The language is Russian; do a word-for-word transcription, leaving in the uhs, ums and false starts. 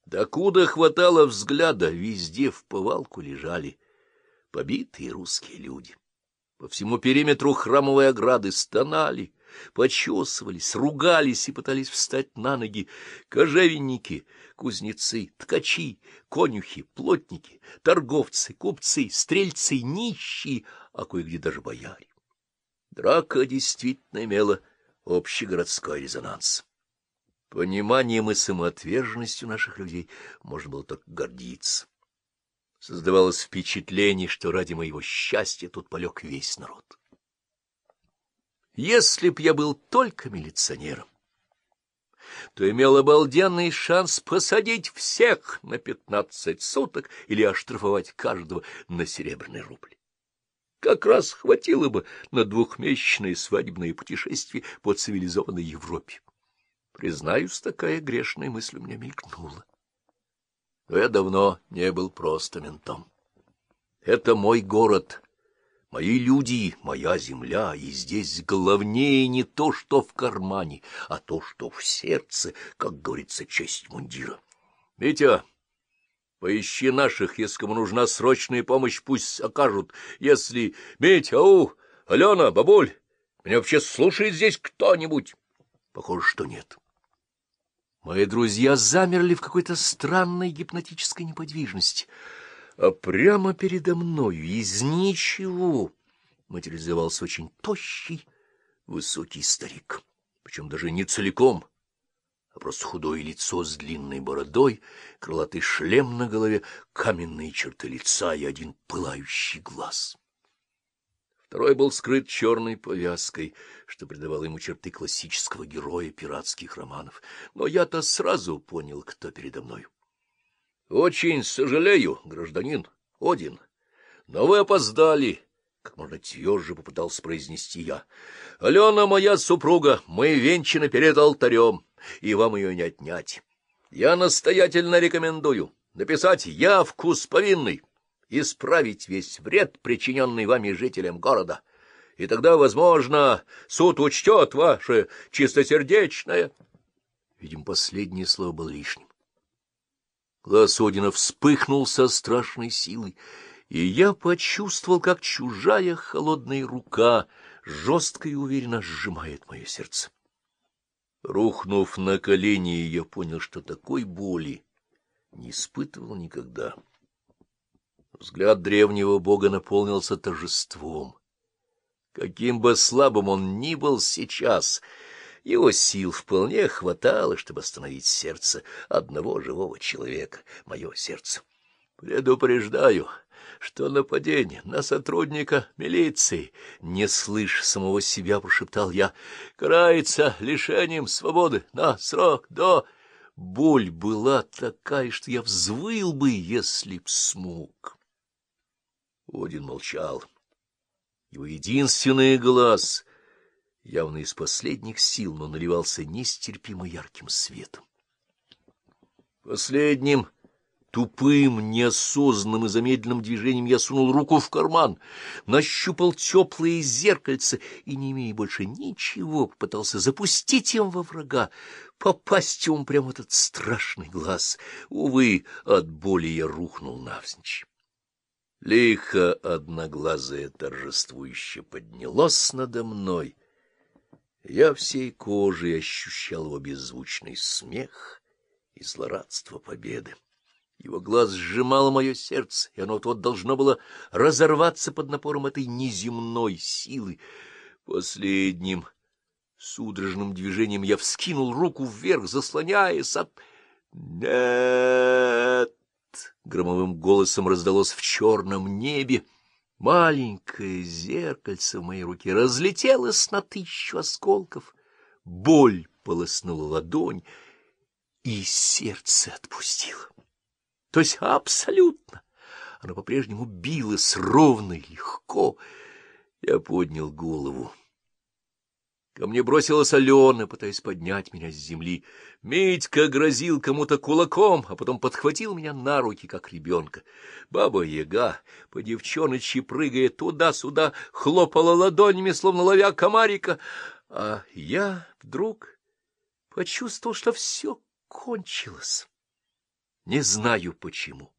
Докуда хватало взгляда, везде в повалку лежали побитые русские люди. По всему периметру храмовой ограды стонали, почесывались, ругались и пытались встать на ноги кожевенники, кузнецы, ткачи, конюхи, плотники, торговцы, купцы, стрельцы, нищие, а кое-где даже бояре. Драка действительно имела общегородской резонанс. Пониманием и самоотверженностью наших людей можно было только гордиться. Создавалось впечатление, что ради моего счастья тут полег весь народ. Если б я был только милиционером, то имел обалденный шанс посадить всех на пятнадцать суток или оштрафовать каждого на серебряный рубль. Как раз хватило бы на двухмесячное свадебное путешествие по цивилизованной Европе. Признаюсь, такая грешная мысль у меня мелькнула. Но я давно не был просто ментом. Это мой город, мои люди, моя земля, и здесь главнее не то, что в кармане, а то, что в сердце, как говорится, честь мундира. Митя, поищи наших, если кому нужна срочная помощь, пусть окажут. Если... Митя, ау, Алена, бабуль, меня вообще слушает здесь кто-нибудь? Похоже, что нет. Мои друзья замерли в какой-то странной гипнотической неподвижности, а прямо передо мною из ничего материализовался очень тощий, высокий старик, причем даже не целиком, а просто худое лицо с длинной бородой, крылатый шлем на голове, каменные черты лица и один пылающий глаз. Второй был скрыт черной повязкой, что придавало ему черты классического героя пиратских романов. Но я-то сразу понял, кто передо мною. — Очень сожалею, гражданин Один, но вы опоздали, — как можно тверже попытался произнести я. — Алена моя супруга, мы венчаны перед алтарем, и вам ее не отнять. Я настоятельно рекомендую написать явку с повинной, исправить весь вред, причиненный вами жителям города, и тогда, возможно, суд учтет ваше чистосердечное. Видимо, последнее слово было лишним. Глаз Одина вспыхнул со страшной силой, и я почувствовал, как чужая холодная рука жестко и уверенно сжимает мое сердце. Рухнув на колени, я понял, что такой боли не испытывал никогда. Взгляд древнего бога наполнился торжеством. Каким бы слабым он ни был сейчас, его сил вполне хватало, чтобы остановить сердце одного живого человека, мое сердце. Предупреждаю, что нападение на сотрудника милиции, не слыша самого себя, прошептал я, карается лишением свободы на срок до... Боль была такая, что я взвыл бы, если б смог. Один молчал. Его единственный глаз, явно из последних сил, но наливался нестерпимо ярким светом. Последним тупым, неосознанным и замедленным движением я сунул руку в карман, нащупал теплые зеркальца и, не имея больше ничего, попытался запустить им во врага, попасть ему прямо в этот страшный глаз. Увы, от боли я рухнул навзничь. Лихо одноглазое торжествующе поднялось надо мной. Я всей кожей ощущал его беззвучный смех и злорадство победы. Его глаз сжимало мое сердце, и оно вот-вот должно было разорваться под напором этой неземной силы. Последним судорожным движением я вскинул руку вверх, заслоняясь от... «Нет!» — громовым голосом раздалось в черном небе. Маленькое зеркальце в моей руке разлетелось на тысячу осколков. Боль полоснула ладонь, и сердце отпустило. То есть абсолютно. Оно по-прежнему билось ровно и легко. Я поднял голову. Ко мне бросилась Алена, пытаясь поднять меня с земли. Митька грозил кому-то кулаком, а потом подхватил меня на руки, как ребенка. Баба-яга, по девчоночи прыгая туда-сюда, хлопала ладонями, словно ловя комарика. А я вдруг почувствовал, что все кончилось. Не знаю почему.